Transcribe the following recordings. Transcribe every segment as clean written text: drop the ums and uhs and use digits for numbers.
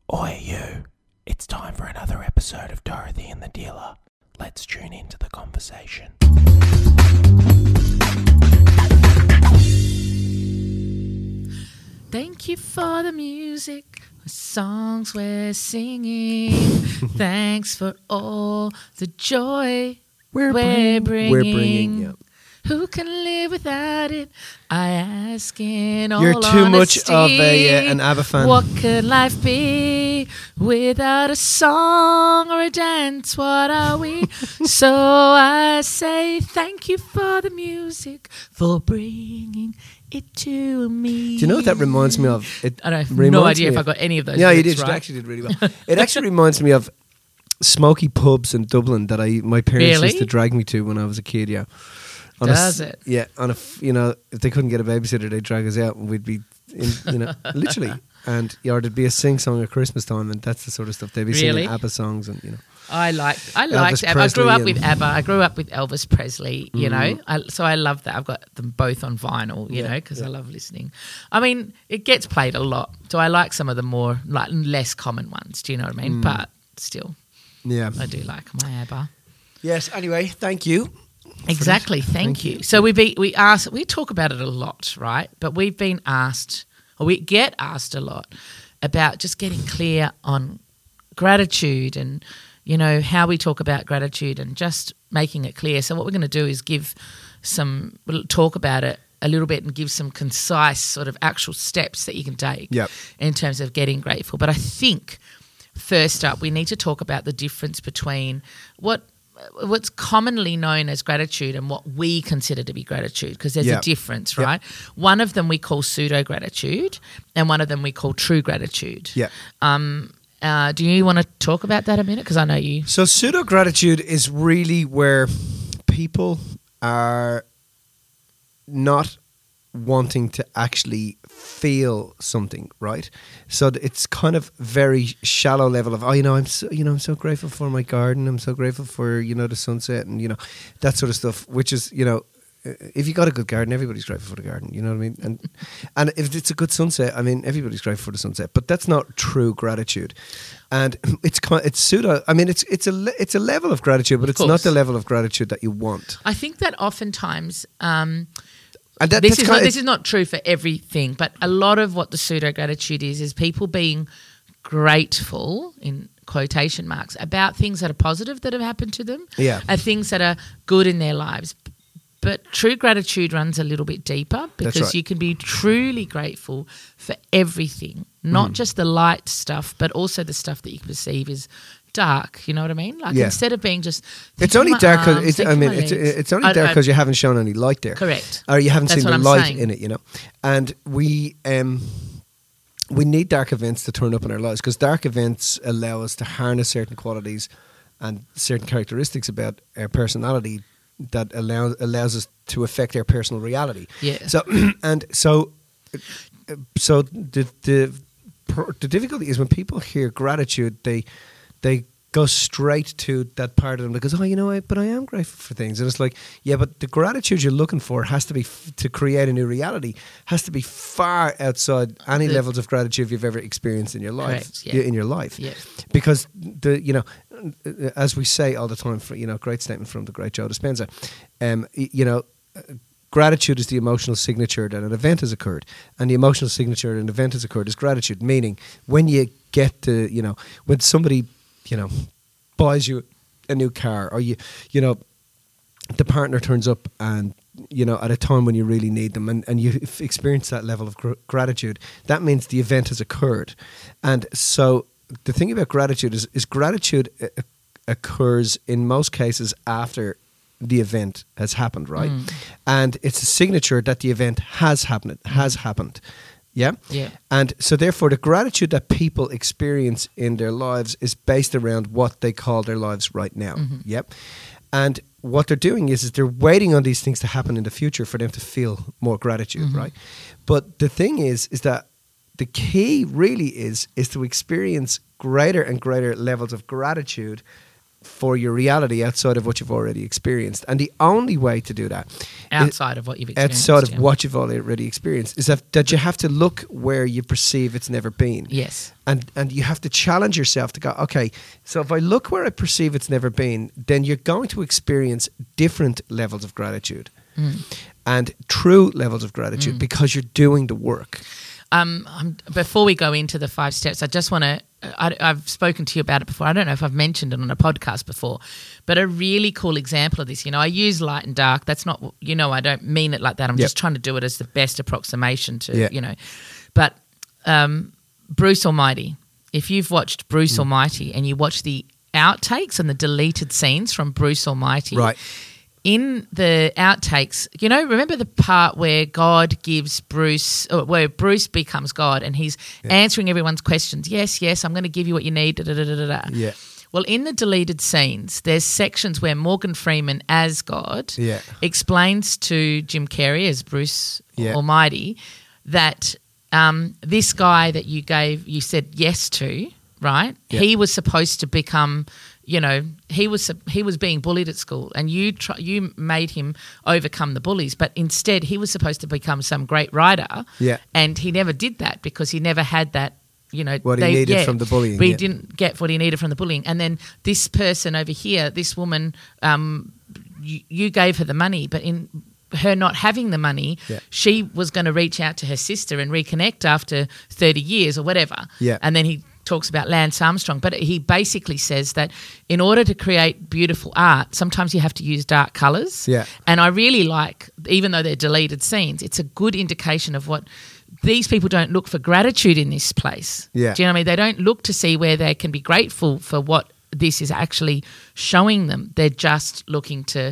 Oi, you. It's time for another episode of Dorothy and the Dealer. Let's tune into the conversation. Thank you for the music, the songs we're singing. Thanks for all the joy we're bringing. Yeah. Who can live without it? I ask in all You're too much honesty. of an ABBA fan. What could life be without a song or a dance? What are we? So I say thank you for the music, for bringing it to me. Do you know what that reminds me of? I have no idea if I got any of those. Yeah, you lyrics did. right. You actually did really well. It actually reminds me of smoky pubs in Dublin that my parents Really? used to drag me to when I was a kid. Yeah. Does it? Yeah. If they couldn't get a babysitter, they'd drag us out, and we'd be, literally. And or there'd be a sing song at Christmas time, and that's the sort of stuff they'd be Really? singing ABBA songs, and I liked Elvis ABBA. I grew up Presley with ABBA. I grew up with Elvis Presley, so I love that. I've got them both on vinyl, because I love listening. I mean, it gets played a lot, so I like some of the more less common ones, do you know what I mean? But still, yeah. I do like my ABBA. Yes. Anyway, thank you. Exactly, thank you. So we talk about it a lot, right? But we've been asked, or we get asked a lot about just getting clear on gratitude and, how we talk about gratitude and just making it clear. So what we're going to do is we'll talk about it a little bit and give some concise sort of actual steps that you can take in terms of getting grateful. But I think first up, we need to talk about the difference between what's commonly known as gratitude and what we consider to be gratitude, because there's a difference, right? One of them we call pseudo-gratitude and one of them we call true gratitude. Yeah. Do you want to talk about that a minute? Because I know you... So pseudo-gratitude is really where people are not wanting to actually feel something, right? So it's kind of very shallow level of, I'm so grateful for my garden. I'm so grateful for, the sunset and, that sort of stuff, which is, if you got a good garden, everybody's grateful for the garden, you know what I mean? And if it's a good sunset, everybody's grateful for the sunset, but that's not true gratitude. And it's pseudo, it's a level of gratitude, but it's not the level of gratitude that you want. I think that oftentimes... And this is not true for everything, but a lot of what the pseudo-gratitude is people being grateful, in quotation marks, about things that are positive that have happened to them, things that are good in their lives. But true gratitude runs a little bit deeper, because you can be truly grateful for everything, not just the light stuff, but also the stuff that you perceive as dark, you know what I mean? Instead of being just... It's only dark because it's only dark because you haven't shown any light there. Correct. Or you haven't That's seen the what I'm light saying. in it, And we need dark events to turn up in our lives, because dark events allow us to harness certain qualities and certain characteristics about our personality that allows us to affect our personal reality. Yeah. So the difficulty is when people hear gratitude, they go straight to that part of them that goes, but I am grateful for things. And it's like, but the gratitude you're looking for has to be to create a new reality, has to be far outside any levels of gratitude you've ever experienced in your life. Correct, yeah. Because as we say all the time, great statement from the great Joe Dispenza, gratitude is the emotional signature that an event has occurred, and the emotional signature that an event has occurred is gratitude. Meaning, when you get to, when somebody, buys you a new car, or the partner turns up and, at a time when you really need them, and you experience that level of gratitude, that means the event has occurred. And so the thing about gratitude is gratitude occurs in most cases after the event has happened, right? And it's a signature that the event has happened. Yeah? Yeah. And so therefore the gratitude that people experience in their lives is based around what they call their lives right now. Yep. And what they're doing is they're waiting on these things to happen in the future for them to feel more gratitude, right? But the thing is that the key really is to experience greater and greater levels of gratitude for your reality outside of what you've already experienced. And the only way to do that outside of what you've experienced. Outside of what you've already experienced is that you have to look where you perceive it's never been. Yes. And you have to challenge yourself to go, okay, so if I look where I perceive it's never been, then you're going to experience different levels of gratitude and true levels of gratitude because you're doing the work. Before we go into the 5 steps, I just want to, I've spoken to you about it before. I don't know if I've mentioned it on a podcast before, but a really cool example of this, I use light and dark. That's not, I don't mean it like that. I'm just trying to do it as the best approximation to, But Bruce Almighty, if you've watched Bruce Almighty and you watch the outtakes and the deleted scenes from Bruce Almighty. Right. In the outtakes, remember the part where God gives Bruce, or where Bruce becomes God and he's answering everyone's questions. Yes, I'm going to give you what you need. Yeah. Well, in the deleted scenes, there's sections where Morgan Freeman as God explains to Jim Carrey as Bruce Almighty that this guy that you said yes to, right? Yeah. He was supposed to become, he was being bullied at school, and you made him overcome the bullies, but instead he was supposed to become some great writer. Yeah. And he never did that because he never had that. What he needed from the bullying. But he didn't get what he needed from the bullying. And then this person over here, this woman, you gave her the money, but in her not having the money, she was going to reach out to her sister and reconnect after 30 years or whatever. Yeah. And then he talks about Lance Armstrong, but he basically says that in order to create beautiful art, sometimes you have to use dark colours. Yeah. And I really like, even though they're deleted scenes, it's a good indication of what these people don't look for gratitude in this place. Yeah. Do you know what I mean? They don't look to see where they can be grateful for what this is actually showing them. They're just looking to,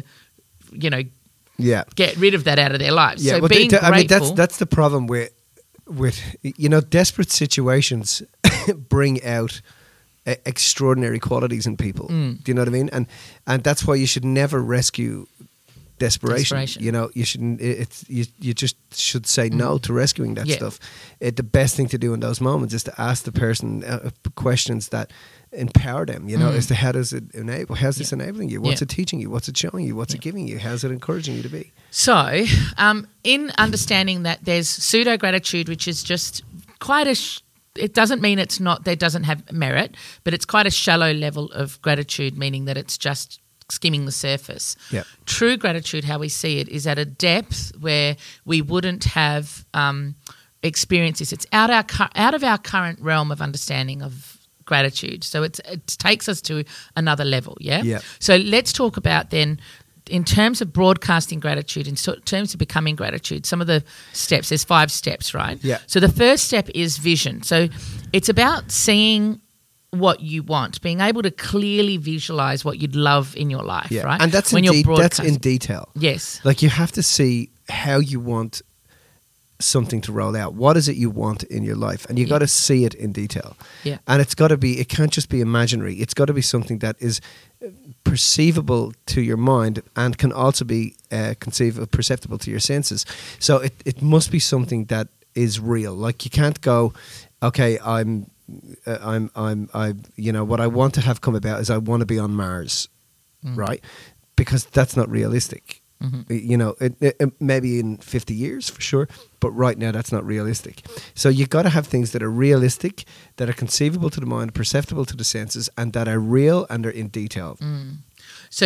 get rid of that out of their lives. Yeah, so being grateful. I mean, that's the problem with desperate situations bring out extraordinary qualities in people. Do you know what I mean? And that's why you should never rescue desperation. You shouldn't. You just should say no to rescuing that stuff. The best thing to do in those moments is to ask the person questions that empower them. As to how does it enable? How's this enabling you? What's it teaching you? What's it showing you? What's it giving you? How's it encouraging you to be? So, in understanding that there's pseudo gratitude, which is just quite it doesn't mean there doesn't have merit, but it's quite a shallow level of gratitude, meaning that it's just skimming the surface. Yep. True gratitude, how we see it, is at a depth where we wouldn't have experienced this. It's out of our current realm of understanding of gratitude. So it takes us to another level, yeah? Yeah. So let's talk about then, in terms of broadcasting gratitude, in terms of becoming gratitude, some of the steps. There's 5 steps, right? Yeah. So the first step is vision. So it's about seeing what you want, being able to clearly visualize what you'd love in your life, right? And that's when that's in detail. Yes. Like you have to see how you want something to roll out. What is it you want in your life? And you got to see it in detail. Yeah. And it can't just be imaginary. It's got to be something that is perceivable to your mind and can also be perceptible to your senses. So it must be something that is real. Like you can't go, okay, what I want to have come about is I want to be on Mars, right? Because that's not realistic. It maybe in 50 years for sure, but right now that's not realistic. So you got to have things that are realistic, that are conceivable to the mind, perceptible to the senses, and that are real and are in detail. So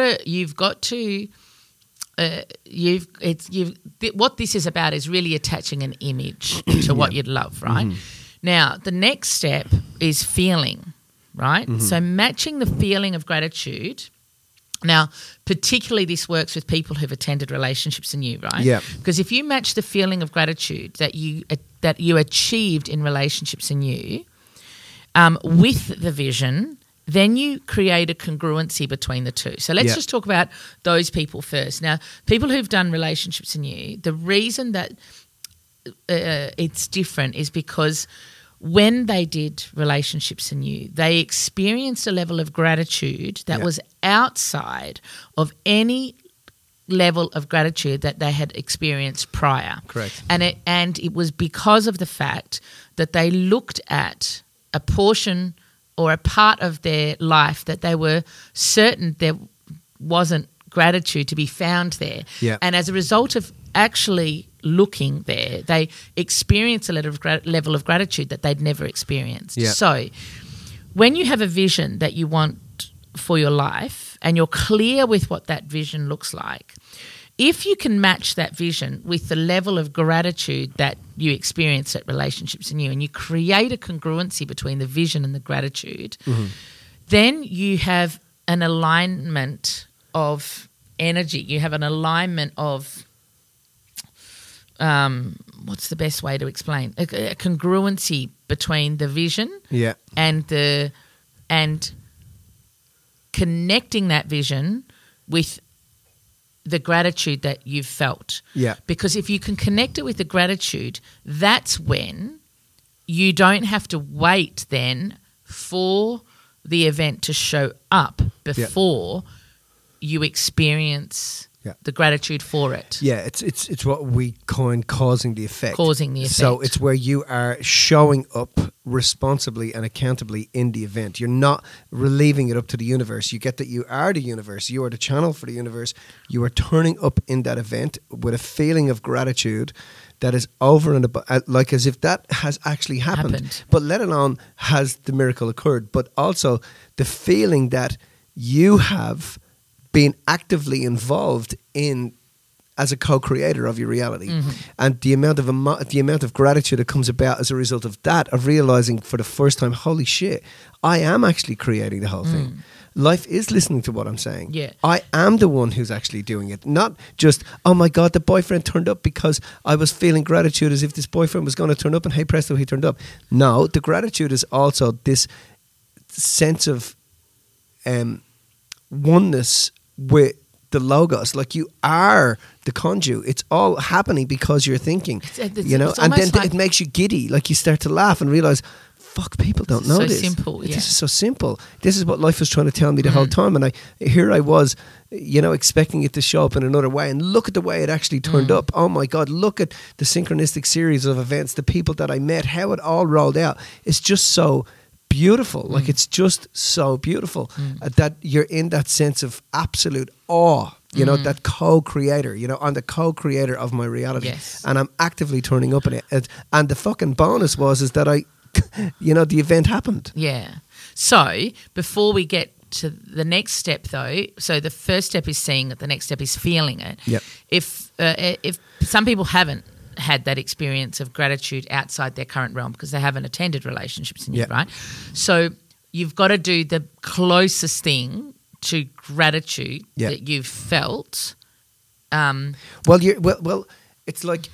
what this is about is really attaching an image to what you'd love, right? Now, the next step is feeling, right? So matching the feeling of gratitude. Now, particularly this works with people who've attended Relationships Anew, right? Yeah. Because if you match the feeling of gratitude that you achieved in Relationships Anew with the vision, then you create a congruency between the two. So let's just talk about those people first. Now, people who've done Relationships Anew, the reason that it's different is because when they did Relationships Anew, they experienced a level of gratitude that was outside of any level of gratitude that they had experienced prior. Correct. And it was because of the fact that they looked at a portion or a part of their life that they were certain there wasn't gratitude to be found there. Yeah. And as a result of actually looking there, they experience a level of gratitude that they'd never experienced. Yeah. So when you have a vision that you want for your life and you're clear with what that vision looks like, if you can match that vision with the level of gratitude that you experience at relationships in you, and you create a congruency between the vision and the gratitude, then you have an alignment of energy. You have an alignment of, what's the best way to explain? A congruency between the vision Yeah. and connecting that vision with the gratitude that you've felt. Yeah. Because if you can connect it with the gratitude, that's when you don't have to wait then for the event to show up before you experience the gratitude for it. Yeah, it's what we coin causing the effect. Causing the effect. So it's where you are showing up responsibly and accountably in the event. You're not relieving it up to the universe. You get that you are the universe. You are the channel for the universe. You are turning up in that event with a feeling of gratitude that is over and above, like as if that has actually happened. But let alone has the miracle occurred, but also the feeling that you have been actively involved in as a co-creator of your reality, and the amount of gratitude that comes about as a result of that, of realizing for the first time, holy shit, I am actually creating the whole thing. Life is listening to what I'm saying. Yeah. I am the one who's actually doing it, not just, oh my God, the boyfriend turned up because I was feeling gratitude as if this boyfriend was going to turn up, and hey presto, he turned up. No, the gratitude is also this sense of oneness with the logos. Like, you are the conduit. It's all happening because you're thinking, you know, and then it makes you giddy. Like, you start to laugh and realize, fuck, people don't know this. So simple, This is so simple. This is what life was trying to tell me the whole time. And I was, you know, expecting it to show up in another way. And look at the way it actually turned up. Oh my God, look at the synchronistic series of events, the people that I met, how it all rolled out. It's just so beautiful. Like, it's just so beautiful that you're in that sense of absolute awe, you know, that co-creator, you know, I'm the co-creator of my reality. Yes. And I'm actively turning up in it. And the fucking bonus is that you know, the event happened. Yeah. So before we get to the next step, though, so the first step is seeing it, the next step is feeling it. Yep. If some people haven't had that experience of gratitude outside their current realm because they haven't attended relationships in you, right? So you've got to do the closest thing to gratitude that you've felt. Well, it's like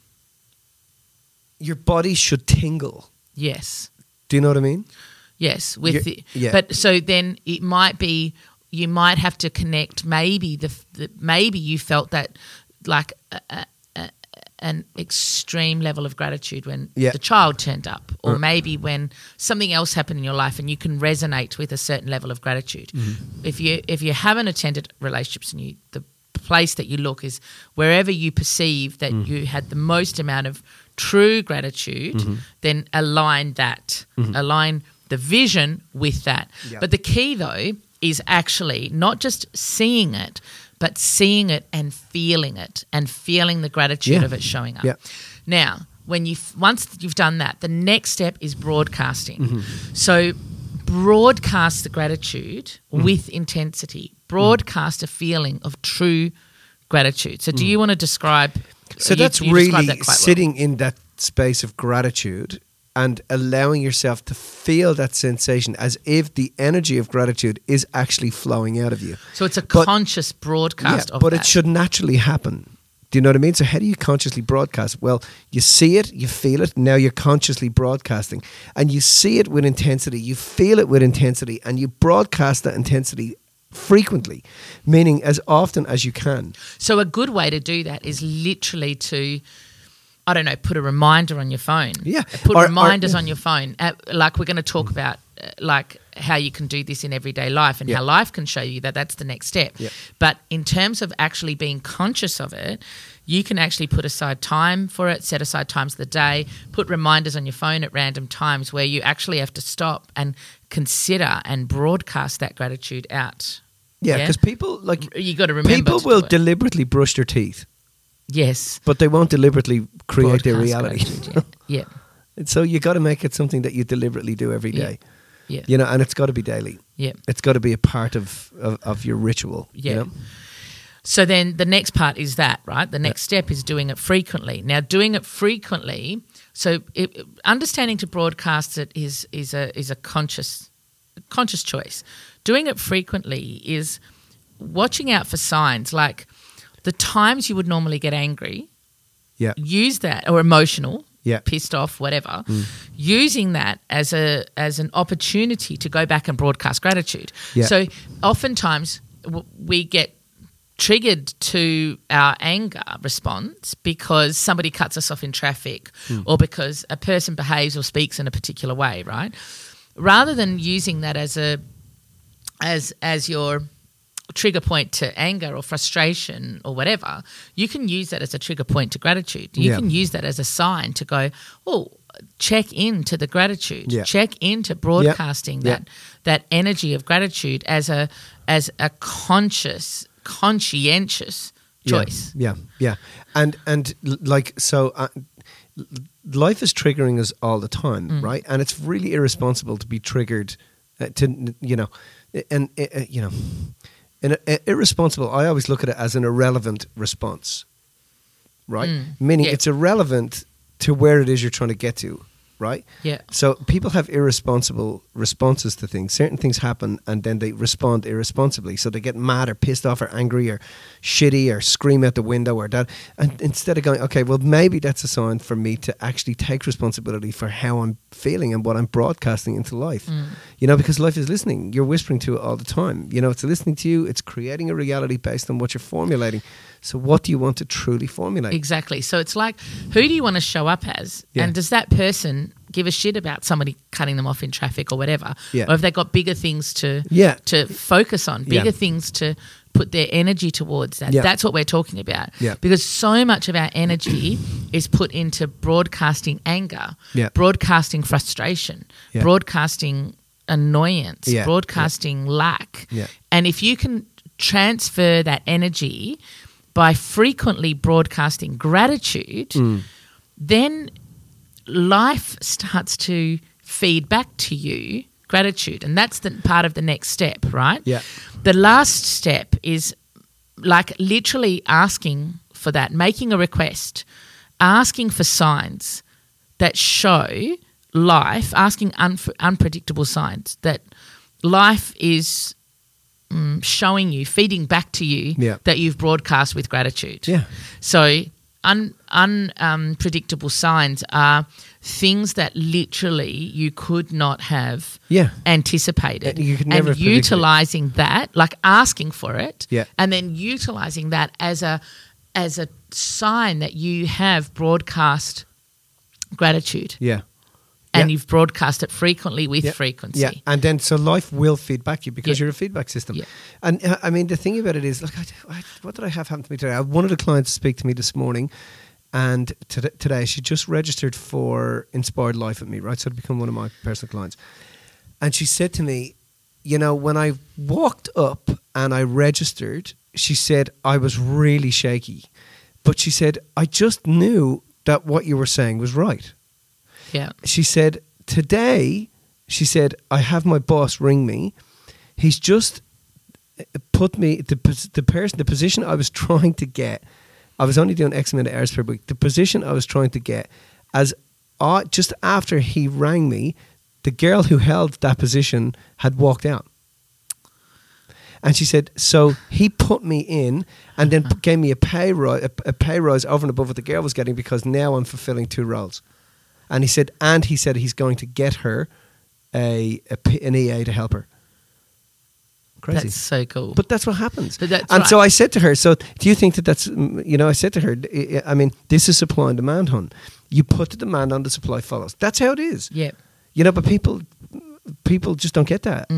your body should tingle. Yes. Do you know what I mean? Yes. But so then it might be, you might have to connect. Maybe maybe you felt that like an extreme level of gratitude when the child turned up, or maybe when something else happened in your life, and you can resonate with a certain level of gratitude. If you haven't attended relationships, and the place that you look is wherever you perceive that you had the most amount of true gratitude, then align that, align the vision with that. Yep. But the key, though, is actually not just seeing it, but seeing it and feeling the gratitude of it showing up. Yep. Now, once you've done that, the next step is broadcasting. So broadcast the gratitude with intensity. Broadcast a feeling of true gratitude. So do you want to describe? So that's really sitting in that space of gratitude and allowing yourself to feel that sensation as if the energy of gratitude is actually flowing out of you. So it's a conscious broadcast of but that. It should naturally happen. Do you know what I mean? So how do you consciously broadcast? Well, you see it, you feel it, now you're consciously broadcasting. And you see it with intensity, you feel it with intensity, and you broadcast that intensity frequently, meaning as often as you can. So a good way to do that is literally to, I don't know, put a reminder on your phone. Yeah. Put reminders on your phone. Like we're going to talk about like how you can do this in everyday life and how life can show you that that's the next step. Yeah. But in terms of actually being conscious of it, you can actually put aside time for it, set aside times of the day, put reminders on your phone at random times where you actually have to stop and consider and broadcast that gratitude out. Yeah, because people you got to remember. People will deliberately brush their teeth. Yes, but they won't deliberately create their reality. Yeah. So you got to make it something that you deliberately do every day. Yeah. You know, and it's got to be daily. Yeah. It's got to be a part of your ritual. Yeah. You know? So then the next part is that, right? The next step is doing it frequently. Now, doing it frequently, so understanding to broadcast it is a conscious choice. Doing it frequently is watching out for signs like the times you would normally get angry. Yeah. Use that, or emotional. Yeah. Pissed off, whatever, using that as an opportunity to go back and broadcast gratitude. Yeah. So oftentimes we get triggered to our anger response because somebody cuts us off in traffic or because a person behaves or speaks in a particular way, right? Rather than using that as your trigger point to anger or frustration or whatever, you can use that as a trigger point to gratitude. You can use that as a sign to go, oh, check into the gratitude, check into broadcasting that energy of gratitude as a conscientious choice. Yeah. And like, so life is triggering us all the time, right? And it's really irresponsible to be triggered irresponsible. I always look at it as an irrelevant response, right? Meaning it's irrelevant to where it is you're trying to get to, right? Yeah. So people have irresponsible responses to things. Certain things happen and then they respond irresponsibly. So they get mad or pissed off or angry or shitty or scream out the window or that. And instead of going, okay, well, maybe that's a sign for me to actually take responsibility for how I'm feeling and what I'm broadcasting into life. You know, because life is listening. You're whispering to it all the time. You know, it's listening to you. It's creating a reality based on what you're formulating. So what do you want to truly formulate? Exactly. So it's like, who do you want to show up as? Yeah. And does that person give a shit about somebody cutting them off in traffic or whatever? Yeah. Or have they got bigger things to focus on, bigger things to put their energy towards that? Yeah. That's what we're talking about. Yeah. Because so much of our energy is put into broadcasting anger, broadcasting frustration, broadcasting annoyance, broadcasting lack. Yeah. And if you can transfer that energy by frequently broadcasting gratitude, then life starts to feed back to you gratitude. And that's the part of the next step, right? Yeah. The last step is like literally asking for that, making a request, asking for signs that show life, asking unpredictable signs that life is showing you, feeding back to you that you've broadcast with gratitude. Yeah. So unpredictable signs are things that literally you could not have anticipated. You could never and utilising that, like asking for it, Yeah. and then utilising that as a sign that you have broadcast gratitude. Yeah. And you've broadcast it frequently with frequency. Yeah, and then so life will feed back you because you're a feedback system. Yeah. And I mean, the thing about it is, like, what did I have happen to me today? I had one of the clients speak to me this morning, and today she just registered for Inspired Life with me, right? So to become one of my personal clients. And she said to me, you know, when I walked up and I registered, she said, I was really shaky. But she said, I just knew that what you were saying was right. Yeah. She said, today, she said, I have my boss ring me. He's just put me, the position I was trying to get, I was only doing X amount of hours per week. The position I was trying to get, just after he rang me, the girl who held that position had walked out. And she said, so he put me in and then gave me a pay rise over and above what the girl was getting because now I'm fulfilling two roles. And he said he's going to get her an EA to help her. Crazy. That's so cool. But that's what happens. So I said to her, so do you think that's, I said to her, I mean, this is supply and demand, hon. You put the demand on, the supply follows. That's how it is. Yeah. But people just don't get that.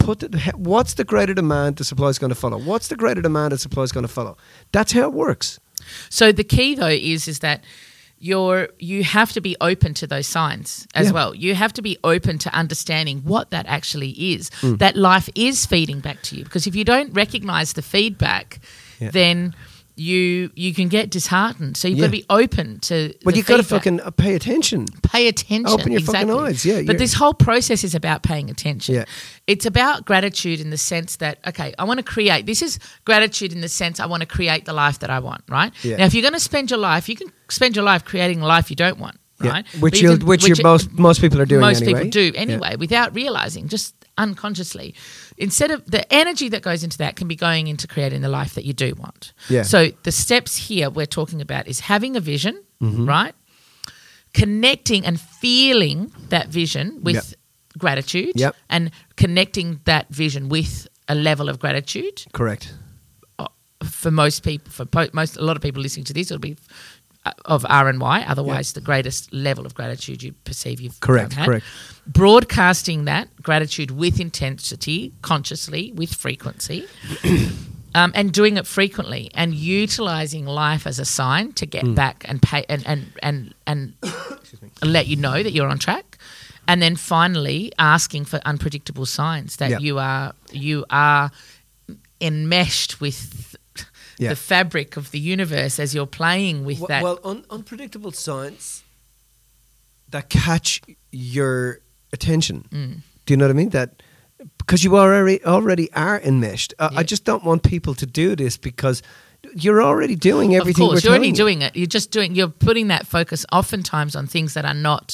What's the greater demand, the supply is going to follow. What's the greater demand, the supply is going to follow. That's how it works. So the key though is that you have to be open to those signs as well. You have to be open to understanding what that actually is. That life is feeding back to you, because if you don't recognize the feedback, then you can get disheartened. So you've got to be open to Well, the you've got to feedback. fucking pay attention. Pay attention. Open your fucking exactly. eyes, yeah, But this whole process is about paying attention. Yeah. It's about gratitude in the sense that, okay, I want to create. This is gratitude in the sense I want to create the life that I want, right? Yeah. Now, if you're going to spend your life, you can spend your life creating a life you don't want, right? Which But most people are doing most anyway. people do anyway, without realizing, just unconsciously. Instead of the energy that goes into that can be going into creating the life that you do want. Yeah. So the steps here we're talking about is having a vision, Mm-hmm. right? Connecting and feeling that vision with gratitude, Yep. and connecting that vision with a level of gratitude. Correct. For most people, a lot of people listening to this, it'll be of R and Y. Otherwise, the greatest level of gratitude you perceive you've Correct, had. correct. Broadcasting that gratitude with intensity, consciously, with frequency, and doing it frequently, and utilizing life as a sign to get back and pay and let you know that you're on track. And then finally, asking for unpredictable signs that you are enmeshed with the fabric of the universe as you're playing with that. Well, unpredictable signs that catch your attention. Do you know what I mean? That because you already are enmeshed. I just don't want people to do this because you're already doing everything. Of course, we're you're already telling you. doing it. You're putting that focus oftentimes on things that are not,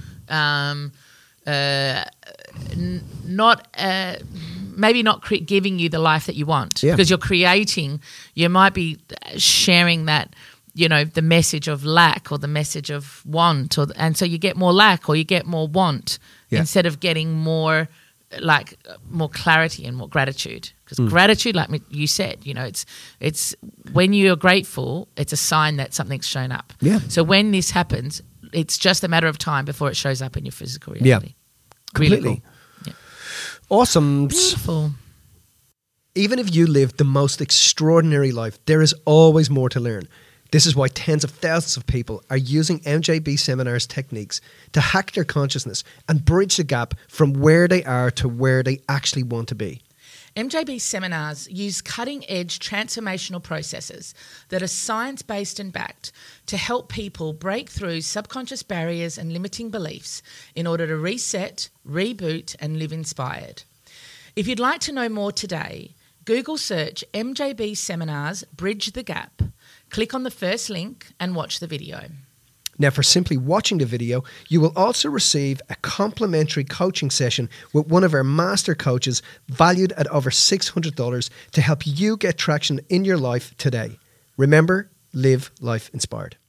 maybe not giving you the life that you want. Yeah. Because you're creating, you might be sharing that, the message of lack or the message of want, and so you get more lack or you get more want instead of getting more clarity and more gratitude. Because gratitude, like you said, it's when you're grateful, it's a sign that something's shown up. Yeah. So when this happens, it's just a matter of time before it shows up in your physical reality. Completely. Really cool. Yeah. Awesome. Beautiful. Even if you live the most extraordinary life, there is always more to learn. This is why tens of thousands of people are using MJB Seminars techniques to hack their consciousness and bridge the gap from where they are to where they actually want to be. MJB Seminars use cutting-edge transformational processes that are science-based and backed to help people break through subconscious barriers and limiting beliefs in order to reset, reboot, and live inspired. If you'd like to know more today, Google search MJB Seminars Bridge the Gap. Click on the first link and watch the video. Now, for simply watching the video, you will also receive a complimentary coaching session with one of our master coaches valued at over $600 to help you get traction in your life today. Remember, live life inspired.